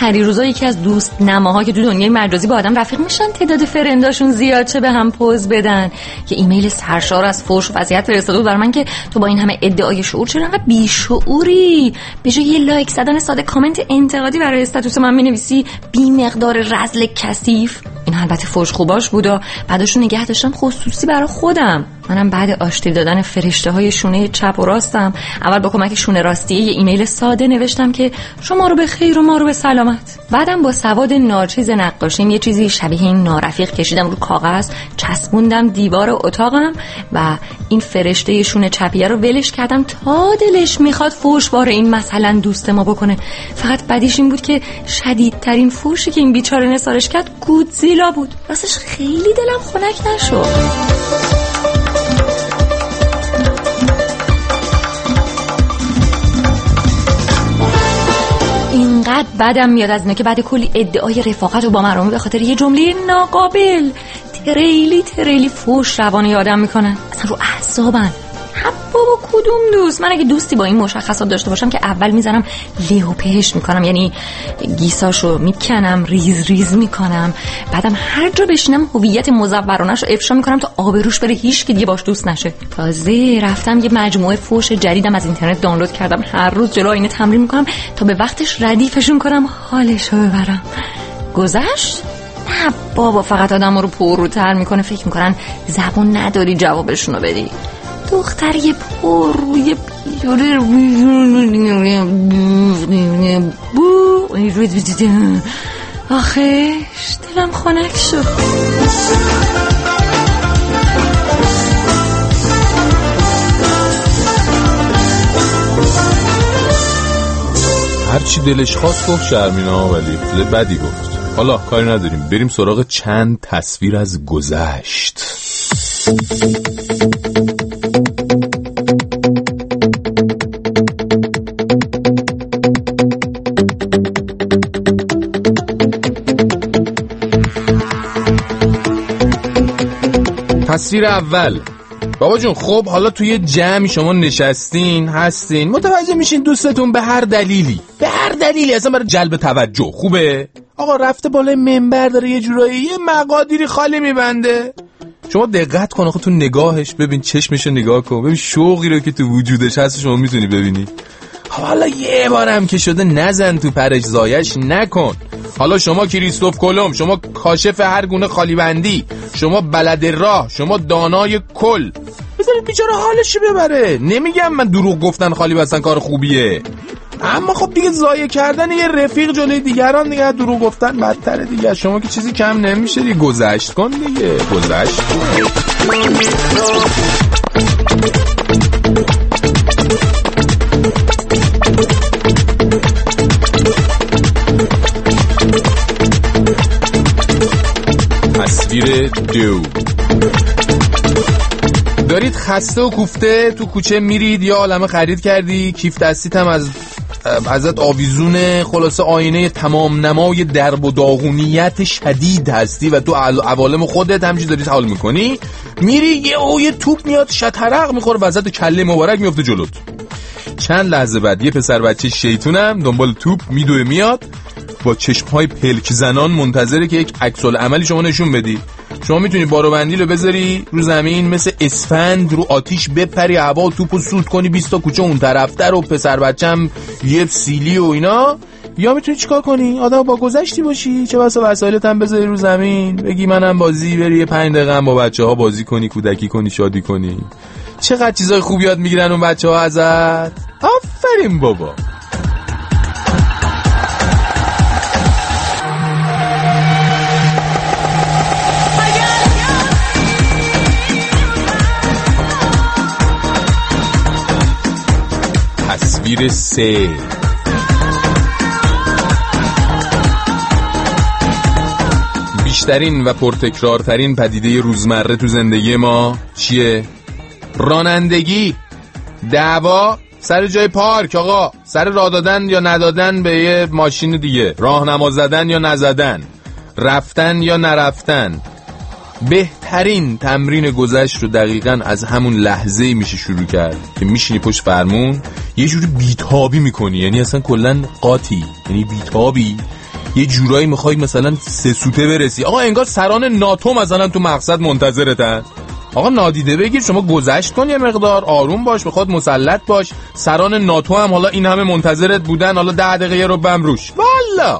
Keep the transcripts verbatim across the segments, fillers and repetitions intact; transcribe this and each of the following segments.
پریروزا یکی از دوست نماها که تو دنیای مجازی با آدم رفیق میشن تعداد فرنداشون زیاد چه به هم پوز بدن، که ایمیل سرشار از فحش و وضعیت فرستاده بود برای من که تو با این همه ادعای شعور چرا انقدر بیشعوری؟ به جای یه لایک زدن ساده کامنت انتقادی برای استاتوس من مینویسی بی مقدار رذل کثیف. این البته فحش خوباش بودا، بعدشون نگه داشتم خصوصی برای خودم. منم بعد آشتی دادن فرشته های شونه چپ و راستم اول با کمک شونه راستی یه ایمیل ساده نوشتم که شما رو به خیر و ما رو به سلامت. بعدم با سواد ناچیز نقاشیم یه چیزی شبیه این نارفیق کشیدم رو کاغذ، چسبوندم دیوار اتاقم و این فرشته شونه چپیه رو ولش کردم تا دلش میخواد فحش بار این مثلا دوست ما بکنه. فقط بدیش این بود که شدیدترین فحشی که این بیچاره نثارش کرد گودزیلا بود. راستش خیلی دلم خنک نشد. اینقدر بدم میاد از اینا که بعد کلی ادعای رفاقت و با مرامی به خاطر یه جمله ناقابل تریلی تریلی فحش روانه آدم میکنن. اصلا رو اعصابن. بابا کدوم دوست؟ من اگه دوستی با این مشخصات داشته باشم که اول میزنم له و پهش میکنم، یعنی گیساشو میکنم، ریز ریز میکنم، بعدم هر جا بشینم هویت مزورانه‌شو افشا میکنم تا آبروش بره هیچ که دیگه باش دوست نشه. تازه رفتم یه مجموعه فحش جدیدم از اینترنت دانلود کردم، هر روز جلو اینو تمرین میکنم تا به وقتش ردیفشون کنم حالشو ببرم. گذشت؟ نه بابا، فقط آدم رو پرروتر میکنه. فکر میکنن زبون نداری جوابشونو بدی. دختر یه پر روی پیاره آخش دلم خنک شد. هرچی دلش خواست گفت شرمینا، ولی بدی گفت. حالا کاری نداریم، بریم سراغ چند تصویر از گذشت. تصویر اول. بابا جون خب حالا توی جمعی شما نشستین هستین، متوجه میشین دوستتون به هر دلیلی به هر دلیلی اصلا برای جلب توجه خوبه آقا رفته بالای منبر داره یه جورایی یه مقادیری خالی میبنده. شما دقت کن آخه تو نگاهش، ببین چشمشو نگاه کن، ببین شوقی رو که تو وجودش هست شما میتونی ببینی. حالا یه بارم که شده نزن تو پرش زایش نکن. حالا شما کریستوف کلم، شما کاشف هر گونه خالی بندی، شما بلد راه، شما دانای کل، بذارید بیچاره حالش ببره. نمیگم من دروغ گفتن خالی بستن کار خوبیه، اما خب دیگه ضایع کردن یه رفیق جلوی دیگران دیگه دروغ گفتن بدتره دیگه. شما که چیزی کم نمیشه دیگه، گذشت کن دیگه، گذشت کن. تصویر دو. دارید خسته و کوفته تو کوچه میرید یا عالمه خرید کردی، کیف دستیت هم از ازت آویزونه، خلاصه آینه تمام نمای درب و داغونیت شدید هستی و تو عوالم خودت همچی داری حال میکنی. میری یه او یه توپ میاد شطرق میخوره وسط کله مبارک میفته جلوت. چند لحظه بعد یه پسر بچه شیطونم دنبال توپ میدوه میاد با چشمهای پلک زنان منتظره که یک عکس العملی شما نشون بدی. شما میتونی بارو بندی رو بذاری رو زمین مثل اسفند رو آتیش بپری هوا توپو سود کنی بیست تا کوچه اون طرفتر و پسر بچم یه سیلی و اینا، یا میتونی چیکار کنی آدم با گذشتی باشی، چه بسا وسایلت هم بذاری رو زمین بگی منم بازی بری یه پنج دقیقه با بچه‌ها بازی کنی، کودکی کنی، شادی کنی. چقدر چیزای خوب یاد میگیرن اون بچه‌ها ازت. آفرین بابا. تصویر سه. بیشترین و پرتکرارترین پدیده روزمره تو زندگی ما چیه؟ رانندگی. دعوا سر جای پارک آقا، سر راه دادن یا ندادن به یه ماشین دیگه، راهنما زدن یا نزدن، رفتن یا نرفتن. بهترین تمرین گذشت رو دقیقاً از همون لحظه‌ای میشه شروع کرد که میشینی پشت فرمون یه جوری بیتابی میکنی، یعنی اصلا کلاً قاطی، یعنی بیتابی، یه جورایی میخوای مثلا سه سوته برسی. آقا انگار سران ناتو مثلا تو مقصد منتظرتن. آقا نادیده بگیر، شما گذشت کن، یه مقدار آروم باش، به خود مسلط باش. سران ناتو هم حالا این همه منتظرت بودن، حالا ده دقیقه رو بم روش والا.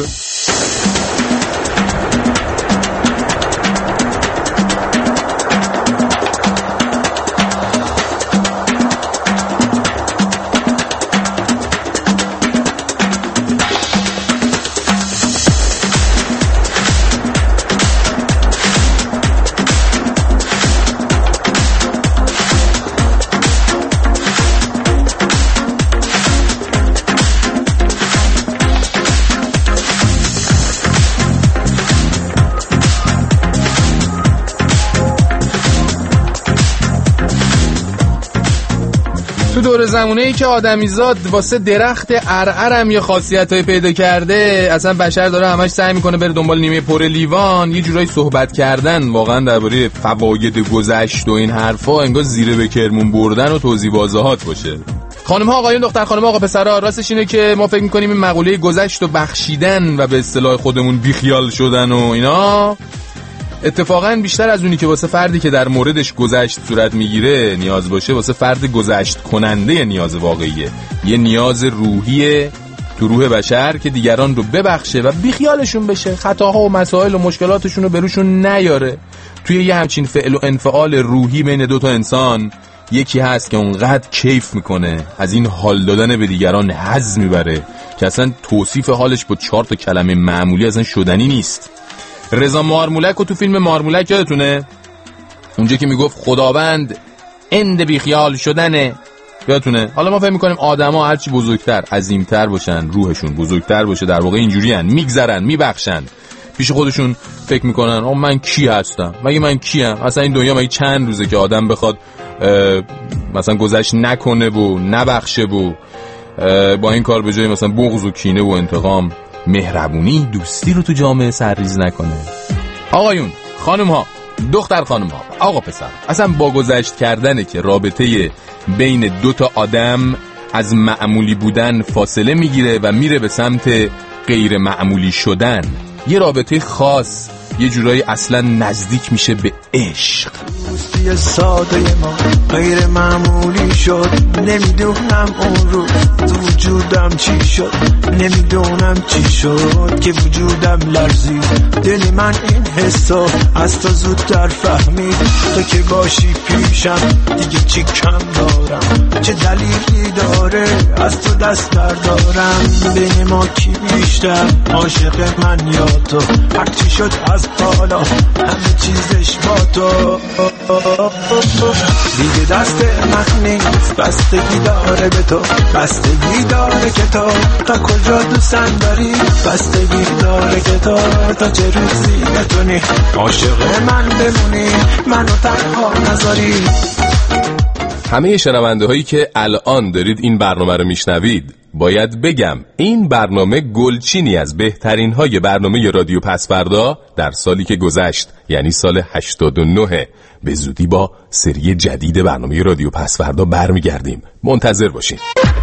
تو دور زمونه ای که آدمیزاد واسه درخت عرعرم یه خاصیتایی پیدا کرده، اصلا بشر داره همش سعی میکنه بره دنبال نیمه پر لیوان. یه جورایی صحبت کردن واقعا درباره فواید گذشت و این حرفا انگار زیره به کرمون بردن و توضیح واضحات باشه. خانم ها آقایون، دختر خانم آقا پسرا، راستش اینه که ما فکر میکنیم این مقوله گذشت و بخشیدن و به اصطلاح خودمون بیخیال شدن و اینا اتفاقا بیشتر از اونی که واسه فردی که در موردش گذشت صورت میگیره نیاز باشه، واسه فرد گذشت کننده نیاز واقعیه. یه نیاز روحیه تو روح بشر که دیگران رو ببخشه و بیخیالشون بشه، خطاها و مسائل و مشکلاتشون رو بروشون نیاره. توی یه همچین فعل و انفعال روحی بین دوتا انسان یکی هست که اونقدر کیف میکنه از این حال دادن به دیگران حظ میبره که اصلا توصیف حالش با چهار تا کلمه معمولی اصلا شدنی نیست. رضا مارمولک رو تو فیلم مارمولک یادتونه؟ اونجا که میگفت خداوند اند بیخیال شدنه، یادتونه؟ حالا ما فهم میکنیم آدم ها هرچی بزرگتر عظیمتر باشن، روحشون بزرگتر باشه، در واقع اینجوری هن، میگذرن میبخشن، پیش خودشون فکر میکنن آه من کی هستم؟ مگه من کیم؟ اصلا این دنیا مگه چند روزه که آدم بخواد مثلا گذشت نکنه و نبخشه و با این کار به جای مثلا بغض و کینه و انتقام مهربونی دوستی رو تو جامعه سرریز نکنه. آقایون خانم ها دختر خانم ها آقا پسر، اصلا با گذشت کردنه که رابطه بین دوتا آدم از معمولی بودن فاصله میگیره و میره به سمت غیر معمولی شدن. یه رابطه خاص یه جورایی اصلا نزدیک میشه به عشق. دوستی ساده ما غیر معمولی شد، نمیدونم اون رو تو وجودم چی شد، نمیدونم چی شد که وجودم لرزید. دل من این حسو از تو زودتر فهمید، تو که باشی پیشم دیگه چی کم دارم، چه دلیلی داره از تو دست بردارم. بین ما کی بیشتر عاشق من یا تو؟ هرچی شد از بالا همه چیزش با تو، دیگه دست من نیست، بستگی داره به تو، بستگی داره که تو تا کجا دوستم داری، بستگی داره که تو تا چه روزی بتونی عاشق من بمونی، منو تنها نذاری. همه شنونده هایی که الان دارید این برنامه رو میشنوید باید بگم این برنامه گلچینی از بهترین های برنامه رادیو پس‌فردا در سالی که گذشت، یعنی سال هشتاد و نه. به زودی با سری جدید برنامه رادیو پس‌فردا برمیگردیم، منتظر باشین.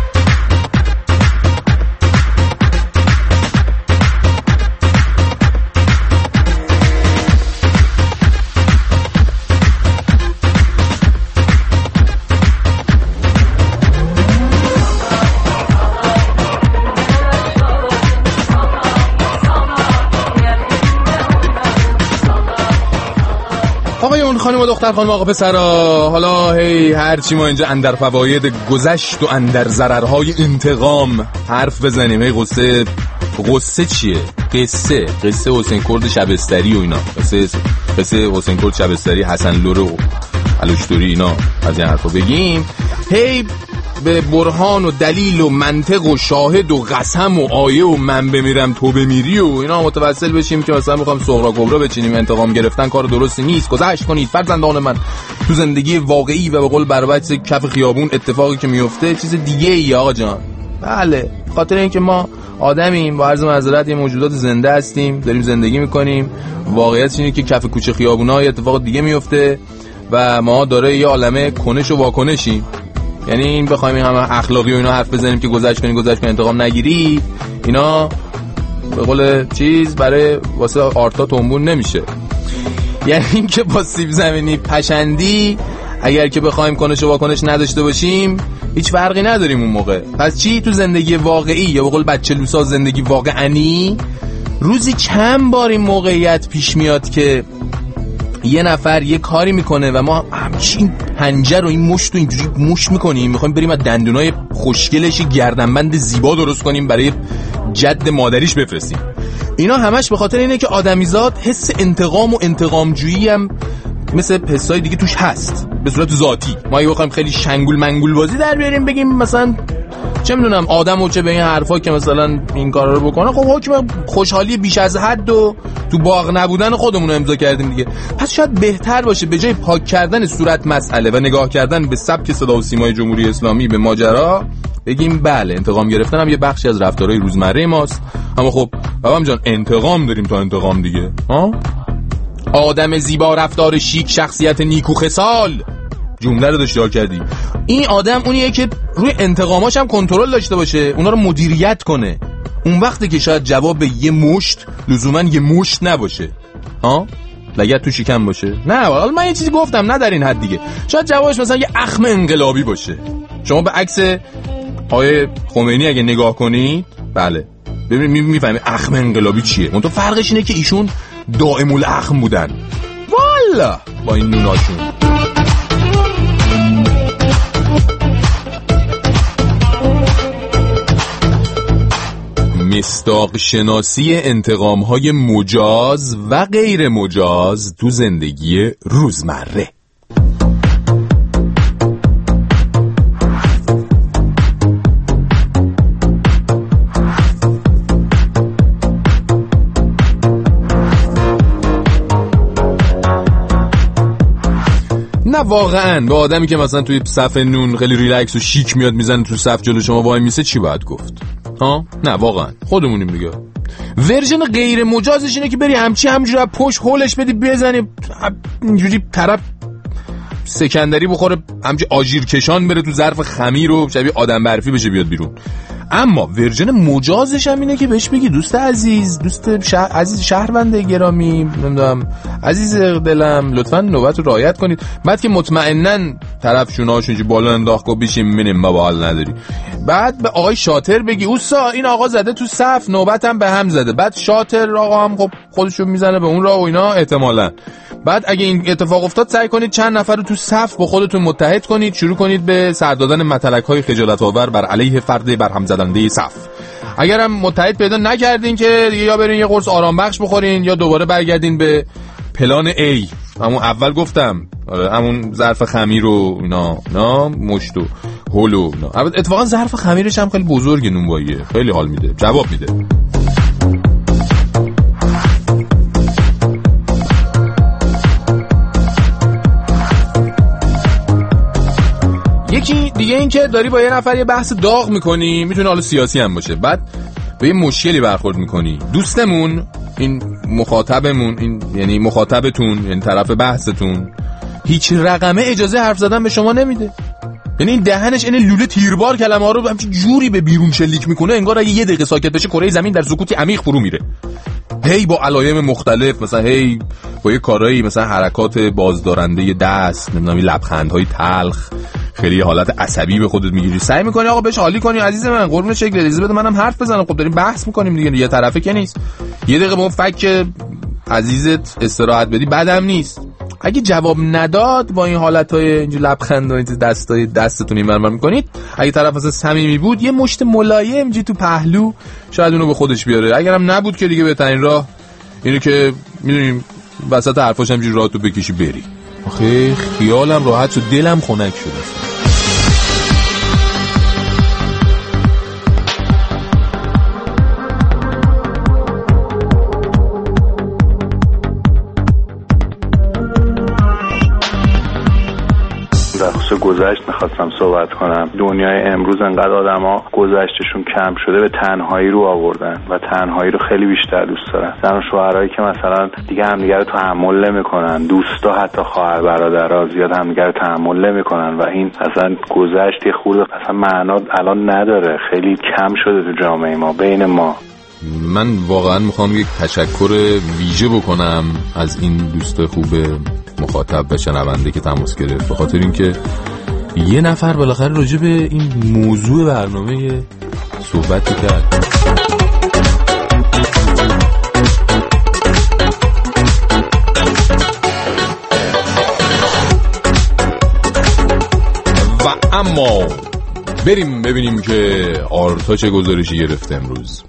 آقایون خانم و دختر خانم آقا پسرا، حالا هی هرچی ما اینجا اندر فواید گذشت و اندر ضررهای انتقام حرف بزنیم. هی قصه قصه چیه؟ قصه قصه حسین کرد شبستری و اینا، قصه قصه حسین کرد شبستری، حسن لور و علوشتوری، اینا از این حرفا بگیم. هی به برهان و دلیل و منطق و شاهد و قسم و آیه و من بمیرم تو بمیری و اینا متوسل بشیم که مثلا میخوام سغرا کبرا بچینیم. انتقام گرفتن کار درستی نیست. گذشت کنید فرزندان من. تو زندگی واقعی و به قول بربچ کف خیابون اتفاقی که میفته چیز دیگه ای آقا جان. بله، خاطر اینکه ما آدمیم، با عرض معذرت یه موجودات زنده هستیم، داریم زندگی میکنیم. واقعیت اینه که کف کوچه خیابونا یه اتفاق دیگه میفته و ما داره یه عالمه کنش و واکنشیم. یعنی این بخوایم این همه اخلاقی و اینا حرف بزنیم که گذشت کنید گذشت کنید انتقام نگیری، اینا به قول چیز برای واسه آرتا تنبون نمیشه. یعنی این که با سیب زمینی پشندی اگر که بخوایم کنش و واکنش نداشته باشیم هیچ فرقی نداریم اون موقع. پس چی تو زندگی واقعی یا به قول بچه لوسا زندگی واقعی روزی چند بار این موقعیت پیش میاد که یه نفر یه کاری میکنه و ما همچین پنجه رو این مشت رو اینجوری مشت میکنیم، میخوایم بریم از دندونای خوشگلش گردنبند زیبا درست کنیم برای جد مادریش بفرستیم. اینا همش به خاطر اینه که آدمیزاد حس انتقام و انتقامجویی هم مثل حسای دیگه توش هست به صورت ذاتی. ما اگه بخوایم خیلی شنگول منگول بازی در بیاریم بگیم مثلا چه میدونم آدمو چه به این حرفا که مثلا این کارا رو بکنه، خب حکم خوشحالی بیش از حد و تو باغ نبودن خودمون رو امضا کردیم دیگه. پس شاید بهتر باشه به جای پاک کردن صورت مسئله و نگاه کردن به سبک صدا و سیمای جمهوری اسلامی به ماجرا بگیم بله انتقام گرفتن هم یه بخشی از رفتارهای روزمره ماست، اما خب بابام جان انتقام داریم تا انتقام دیگه. ها آدم زیبا رفتار شیک شخصیت نیکو خصال، جمله رو داشته کردی. این آدم اونیه که روی انتقاماش هم کنترل داشته باشه، اونا رو مدیریت کنه. اون وقتی که شاید جواب یه مشت لزوما یه مشت نباشه، ها لگد تو شکم باشه. نه حالا من یه چیزی گفتم نه در این حد دیگه، شاید جوابش مثلا یه اخم انقلابی باشه. شما به عکس آیه خمینی اگه نگاه کنید بله ببینید میفهمید اخم انقلابی چیه. اون تو فرقش اینه که ایشون دائم الاخم بودن والا با این نوناشون. مصداق شناسی انتقام‌های مجاز و غیر مجاز تو زندگی روزمره. نه واقعا به آدمی که مثلا توی صف نون خیلی ریلکس و شیک میاد میزنه تو صف جلو شما وای میسه چی باید گفت؟ ها نه واقعا خودمونیم دیگه. ورژن غیر مجازش اینه که بری همچی همجوری پشت هولش بدی بزنی اینجوری طرف سکندری بخوره همچی آژیر کشان بره تو ظرف خمیر و شبیه آدم برفی بشه بیاد بیرون. اما ورژن مجازش هم اینه که بهش بگی دوست عزیز، دوست شهر... عزیز شهروند گرامی، نمیدونم عزیز دلم لطفاً نوبت رو رعایت کنید. بعد که مطمئناً طرف شونه‌هاشون چه بالا انداخت گفت بشین منیم ما باحال نداری، بعد به آقای شاطر بگی اوسا این آقا زده تو صف نوبتم به هم زده. بعد شاطر آقا هم خب خودشو میزنه به اون راه و اینا احتمالاً. بعد اگه این اتفاق افتاد سعی کنید چند نفر رو تو صف با خودتون متحد کنید، شروع کنید به سر دادن متلک‌های خجالت آور بر علیه فرد برهم زدنده صف. اگرم متحد پیدا نکردین که یا برین یه قرص آرام بخش بخورین یا دوباره برگردین به پلان A. همون اول گفتم آره همون ظرف خمیر و اینا نه مشت و هول و اینا. اتفاقا ظرف خمیرش هم خیلی بزرگه نونواییه، خیلی حال میده، جواب میده. یکی دیگه این که داری با یه نفر یه بحث داغ میکنی، میتونه حالا سیاسی هم باشه، بعد به یه مشکلی برخورد میکنی، دوستمون این مخاطبمون این یعنی مخاطبتون یعنی طرف بحثتون هیچ رقمه اجازه حرف زدن به شما نمیده. یعنی این دهنش این لوله تیربار کلمه ها رو همچین جوری به بیرون شلیک میکنه انگار اگه یه دقیقه ساکت بشه کره زمین در سکوتی عمیق فرو میره. هی با علایم مختلف مثلا هی با یه کارایی مثلا حرکات بازدارنده دست نمیدونم لبخندهای تلخ خیلی حالت عصبی به خودت میگیری، سعی میکنی آقا بهش حالی کنی عزیز من قربون شکل اجازه بده منم حرف بزنم. خب داریم بحث میکنیم دیگه، یه طرفه که نیست. یه دقیقه به اون فک عزیزت استراحت بدی بعدم نیست. اگه جواب نداد با این حالتای اینجوری لبخند و این دستای دستتون این مرمر میکنید، اگه طرف اصلا صمیمی بود یه مشت ملایم اینجوری تو پهلو شاید اونو به خودش بیاره. اگرم نبود که دیگه بهترین راه اینه که میدونیم وسط حرفاش همینجوری راحتو بکشی بری. آخه خیالم راحت شد دلم خنک شد. گذشت میخواستم صحبت کنم. دنیای امروز انقدر آدما گذشتشون کم شده به تنهایی رو آوردن و تنهایی رو خیلی بیشتر دوست دارن. زن و شوهرایی که مثلا دیگه همدیگه رو تحمل نمیکنن، دوستا حتی خواهر برادرها زیاد همدیگه رو تحمل نمیکنن و این اصلا گذشت یه خورده اصلا معنا الان نداره، خیلی کم شده تو جامعه ما بین ما. من واقعا میخوام یک تشکر ویژه بکنم از این دوست خوب مخاطب و شنونده که تماس گرفت، به خاطر اینکه یه نفر بالاخره راجع به این موضوع برنامه صحبتی کرد. و اما بریم ببینیم که آرتا چه گزارشی گرفته امروز.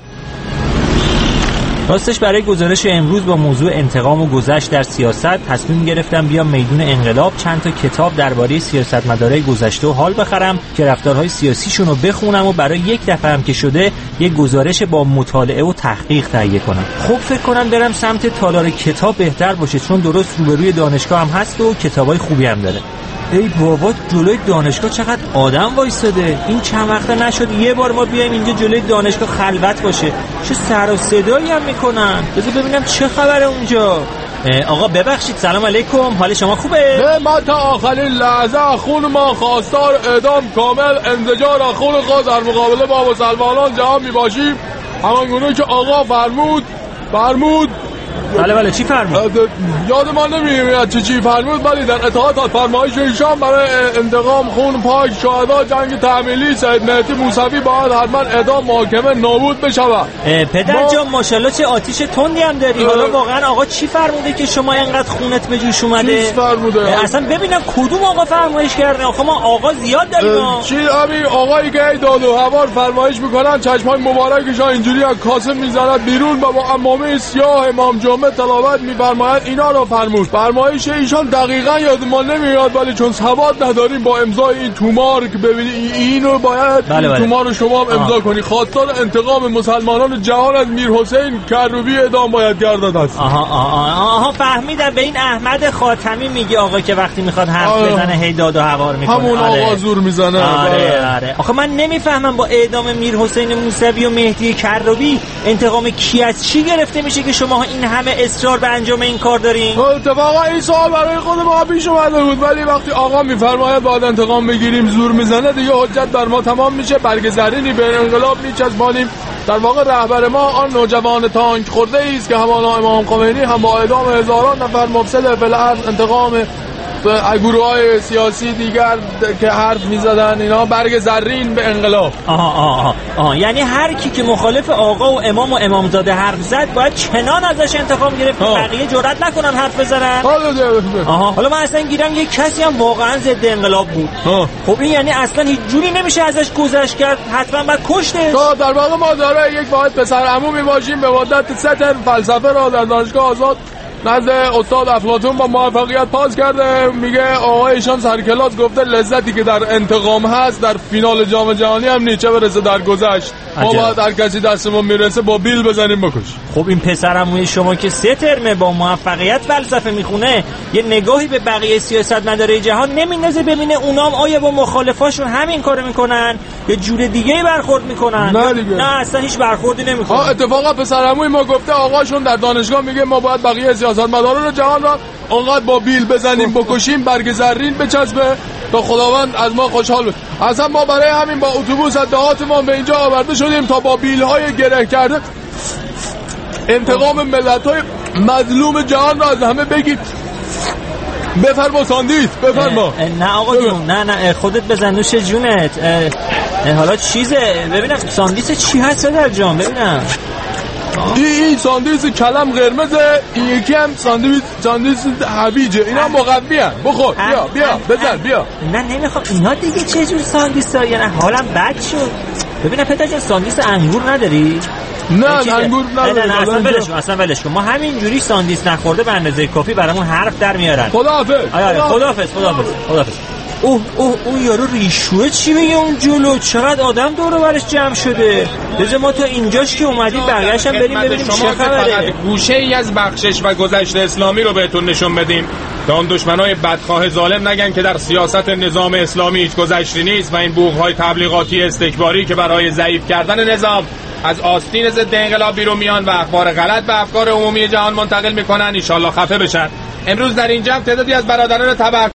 راستش برای گزارش امروز با موضوع انتقام و گذشت در سیاست تصمیم گرفتم بیام میدون انقلاب چند تا کتاب درباره سیاستمدارای گذشته و حال بخرم که رفتارهای سیاسیشون رو بخونم و برای یک دفعه هم که شده یک گزارش با مطالعه و تحقیق تهیه کنم. خب فکر کنم برم سمت تالار کتاب بهتر باشه، چون درست روبروی دانشگاه هم هست و کتابای خوبی هم داره. ای بابا جلوی دانشگاه چقدر آدم وایساده. این چند وقته نشد یه بار ما بیایم اینجا جلوی دانشگاه خلوت باشه. چه سر و صدایی هم میکنن. بذار ببینم چه خبره اونجا. آقا ببخشید، سلام علیکم، حال شما خوبه؟ نه ما تا آخرین لحظه خون ما خواستار اعدام کامل انزجار خون خود در مقابله با مسلمانان جهان میباشیم، همانگونه که آقا فرمود فرمود بله بله چی فرمود؟ یاد ما نمیاد چی چی فرمود، ولی در اطاعت از فرمایش ایشان برای انتقام خون پاک شهدا جنگ تحمیلی سید مهدی موسوی باید حتما اعدام محاکمه نابود بشود. پدر ما... جان ماشاءالله چه آتیش تندی هم داری. حالا واقعا آقا چی فرموده که شما اینقدر خونت به جوش اومده؟ چی فرموده؟ اصلا ببینم کدوم آقا فرمایش کرده؟ آخه ما آقا زیاد داریم. چی همین آقایی که داد و هوار فرمایش میکنن چشمای مبارکشون اینجوری از کاسه میزنن بیرون و با عمامه سیاه امام جمعه تلاوت می‌فرماید اینا رو فرمود. فرمایش ایشان دقیقاً یادمان نمیاد، ولی چون ثبات نداریم با امضای این تومار که ببینی اینو باید بله این بله. تومار رو شما هم امضا کنی. خواستار انتقام مسلمانان جهان از میر حسین کروبی اعدام باید گردد است. آها آها آها فهمیدم. به این احمد خاتمی میگه آقا که وقتی میخواد حرف بزنه هی داد و هوار میکنه. همون آره. آقا زور میزنه. آره آره. آخه من نمیفهمم با اعدام میر حسین موسوی و مهدی کروبی انتقام کی از چی گرفته میشه که شما این همه اصرار به انجام این کار دارین؟ اتفاقا این سوال برای خود ما پیش اومده بود، ولی وقتی آقا میفرماید باید انتقام بگیریم زور میزنه دیگه حجت بر ما تمام میشه. برگ زرینی به انقلاب میچسبانیم. در واقع رهبر ما آن نوجوان تانک خورده ای است که همانا امام خمینی هم با اعدام هزاران نفر مفسد فی الارض انتقام به گروه‌های سیاسی دیگر که حرف می‌زدن اینا برگ زرین به انقلاب. آها آها آها یعنی هر کی که مخالف آقا و امام و امامزاده حرف زد باید چنان ازش انتقام گرفت که بقیه جرئت نکنن حرف بزنن. آها حالا من اصلا گیرم یک کسی هم واقعا ضد انقلاب بود. ها. خب این یعنی اصلا هیچ جوری نمیشه ازش گذشت کرد، حتما باید کشتش. تو در واقع ما داره یک واحد پسر عمو میباشیم به مدت سه ترم فلسفه را در دانشگاه آزاد نزد استاد افلاطون با موفقیت پاس کرده. میگه آقایشان سر کلاس گفته لذتی که در انتقام هست در فینال جام جهانی هم نیچه برسه در گذشت. ما باید هر کسی دستمون میرسه با بیل بزنیم بکش. خب این پسرعموی شما که سه ترمه با موفقیت فلسفه میخونه یه نگاهی به بقیه سیاستمدارای جهان نمیندازه ببینه اونام آیا با مخالفاشون همین کارو میکنن یا جور دیگه برخورد میکنن؟ نه دیگه. نه اصلا هیچ برخوردی نمیکنن. اتفاقا پسرعموی ما گفته آقاشون در دانشگاه میگه ما باید بقیه سیاستمداران جهان را اونقدر با بیل بزنیم بکشیم برگ زرین بچسبه تا خداوند از ما خوشحال بود. اصلا ما برای همین با اتوبوس از دهاتمان به اینجا آورده شدیم تا با بیل های گره کرده انتقام ملت های مظلوم جهان را از همه بگید. بفرما ساندیس بفرما. نه آقا جون نه نه خودت بزن نوش جونت. حالا چیزه ببینم ساندیس چی هست در جام ببینم. این این ساندویچ کلم قرمزه، این یکی هم ساندویچ ساندویچ هویجه. اینا مقوی ان. بخور بیا بیا بزن بیا. نه نمیخوام. اینا دیگه چه جور ساندویچا؟ یعنی حالم بد شد. ببینم پدر جان ساندویچ انگور نداری؟ نه انگور نداره. نه اصلا ولش کن اصلا ولش کن. ما همینجوری ساندویچ نخورده به اندازه کافی برامون حرف در میارن. خداحافظ. آره خداحافظ خداحافظ خداحافظ. اوه اوه اون یارو ریشوه چی میگه اون جلو؟ چقدر آدم دور و برش جمع شده. بذار ما تا اینجاش که اومدیم بقیه‌اش هم بریم ببینیم چه خبره. گوشه ای از بخشش و گذشته اسلامی رو بهتون نشون بدیم تا اون دشمنای بدخواه ظالم نگن که در سیاست نظام اسلامی هیچ گذشتی نیست و این بوق‌های تبلیغاتی استکباری که برای ضعیف کردن نظام از آستین ضد انقلاب بیرون میان و اخبار غلط به افکار عمومی جهان منتقل میکنن ان شاءالله خفه بشن. امروز در اینجا تعدادی از برادران تبع